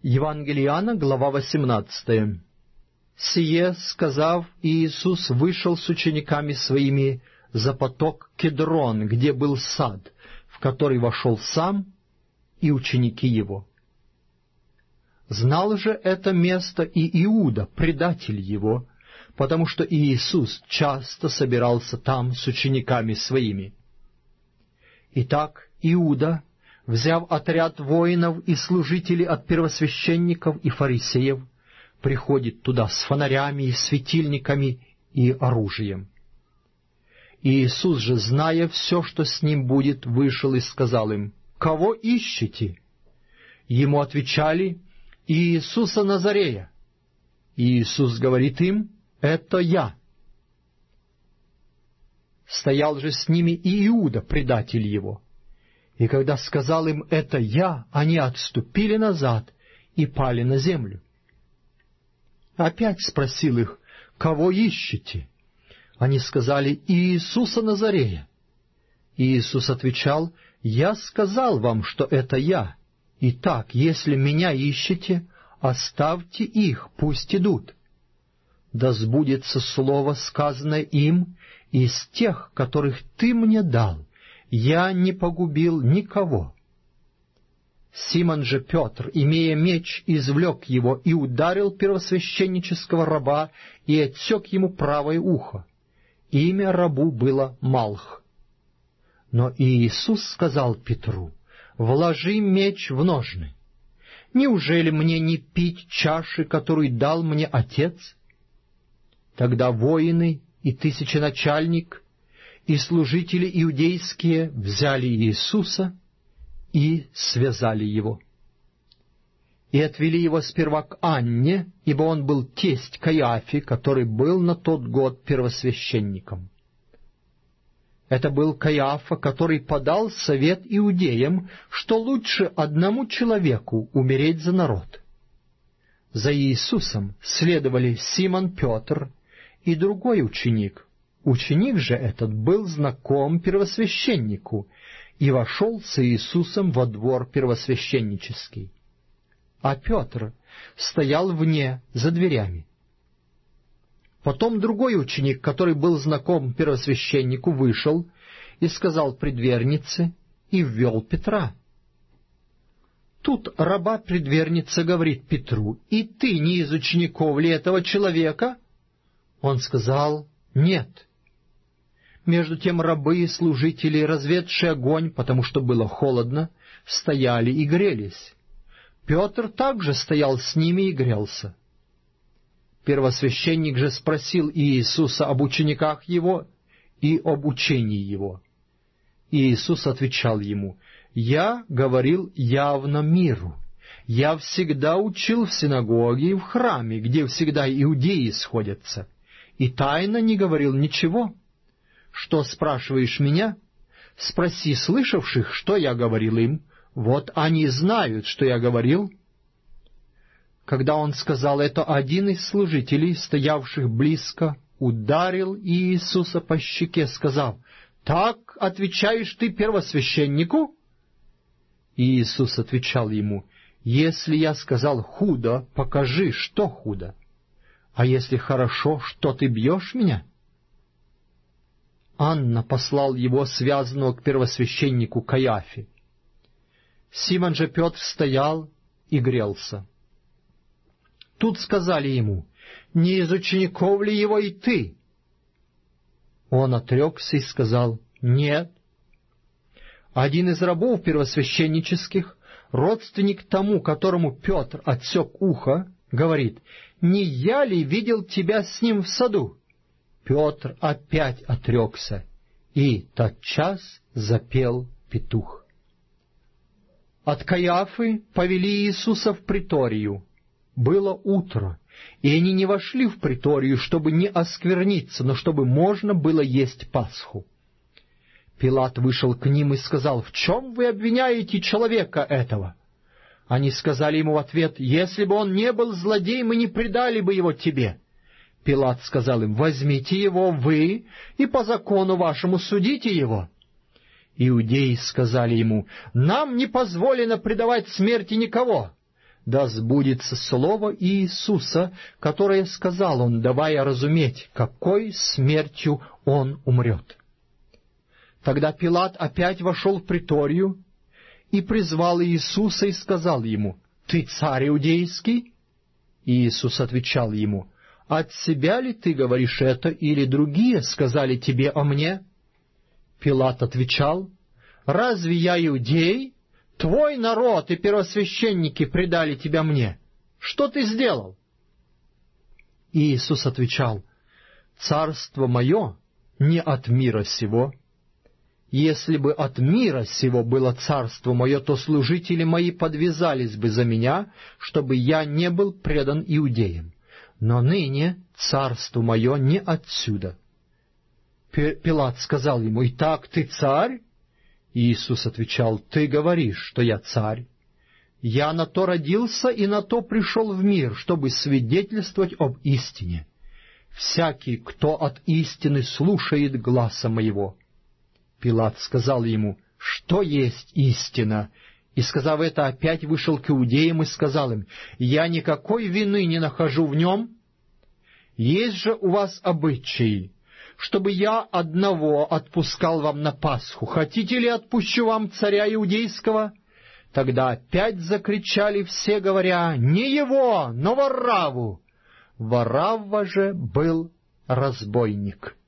Евангелие Иоанна, глава 18. «Сие, сказав, Иисус вышел с учениками своими за поток Кедрон, где был сад, в который вошел сам и ученики его. Знал же это место и Иуда, предатель его, потому что Иисус часто собирался там с учениками своими. Итак, Иуда, взяв отряд воинов и служителей от первосвященников и фарисеев, приходит туда с фонарями и светильниками и оружием. Иисус же, зная все, что с ним будет, вышел и сказал им: «Кого ищете?» Ему отвечали: «Иисуса Назарея». Иисус говорит им: «Это я». Стоял же с ними и Иуда, предатель его. И когда сказал им: «Это я», они отступили назад и пали на землю. Опять спросил их: «Кого ищете?» Они сказали: «Иисуса Назарея». Иисус отвечал: «Я сказал вам, что это я. Итак, если меня ищете, оставьте их, пусть идут. Да сбудется слово, сказанное им: из тех, которых ты мне дал, я не погубил никого». Симон же Петр, имея меч, извлек его и ударил первосвященнического раба и отсек ему правое ухо. Имя рабу было Малх. Но Иисус сказал Петру: «Вложи меч в ножны. Неужели мне не пить чаши, которую дал мне Отец?» Тогда воины и тысяченачальник и служители иудейские взяли Иисуса и связали его. И отвели его сперва к Анне, ибо он был тесть Каиафе, который был на тот год первосвященником. Это был Каиафа, который подал совет иудеям, что лучше одному человеку умереть за народ. За Иисусом следовали Симон Петр и другой ученик. Ученик же этот был знаком первосвященнику и вошел с Иисусом во двор первосвященнический. А Петр стоял вне, за дверями. Потом другой ученик, который был знаком первосвященнику, вышел и сказал предвернице, и ввел Петра. Тут раба предверница говорит Петру: «И ты не из учеников ли этого человека?» Он сказал: «Нет». Между тем рабы и служители, разведшие огонь, потому что было холодно, стояли и грелись. Петр также стоял с ними и грелся. Первосвященник же спросил Иисуса об учениках его и об учении его. Иисус отвечал ему: «Я говорил явно миру. Я всегда учил в синагоге и в храме, где всегда иудеи сходятся, и тайно не говорил ничего. Что спрашиваешь меня? Спроси слышавших, что я говорил им. Вот они знают, что я говорил». Когда он сказал это, один из служителей, стоявших близко, ударил Иисуса по щеке, сказав: «Так отвечаешь ты первосвященнику?» Иисус отвечал ему: «Если я сказал худо, покажи, что худо. А если хорошо, что ты бьешь меня?» Анна послал его связанного к первосвященнику Каиафе. Симон же Петр стоял и грелся. Тут сказали ему: «Не из учеников ли его и ты?» Он отрекся и сказал: «Нет». Один из рабов первосвященнических, родственник тому, которому Петр отсек ухо, говорит: «Не я ли видел тебя с ним в саду?» Петр опять отрекся, и тотчас запел петух. От Каиафы повели Иисуса в приторию. Было утро, и они не вошли в приторию, чтобы не оскверниться, но чтобы можно было есть Пасху. Пилат вышел к ним и сказал: «В чем вы обвиняете человека этого?» Они сказали ему в ответ: «Если бы он не был злодей, мы не предали бы его тебе». Пилат сказал им: «Возьмите его вы и по закону вашему судите его». Иудеи сказали ему: «Нам не позволено предавать смерти никого, да сбудется слово Иисуса, которое сказал он, давая разуметь, какой смертью он умрет. Тогда Пилат опять вошел в приторию и призвал Иисуса и сказал ему: «Ты царь иудейский?» Иисус отвечал ему: «От себя ли ты говоришь это, или другие сказали тебе о мне?» Пилат отвечал: «Разве я иудей? Твой народ и первосвященники предали тебя мне. Что ты сделал?» Иисус отвечал: «Царство мое не от мира сего. Если бы от мира сего было царство мое, то служители мои подвязались бы за меня, чтобы я не был предан иудеям. Но ныне царство мое не отсюда». Пилат сказал ему: «Итак, ты царь?» Иисус отвечал: «Ты говоришь, что я царь. Я на то родился и на то пришел в мир, чтобы свидетельствовать об истине. Всякий, кто от истины слушает гласа моего». Пилат сказал ему: «Что есть истина?» И, сказав это, опять вышел к иудеям и сказал им: «Я никакой вины не нахожу в нем. Есть же у вас обычаи, чтобы я одного отпускал вам на Пасху. Хотите ли, отпущу вам царя иудейского?» Тогда опять закричали все, говоря: «Не его, но Варавву!» Варавва же был разбойник.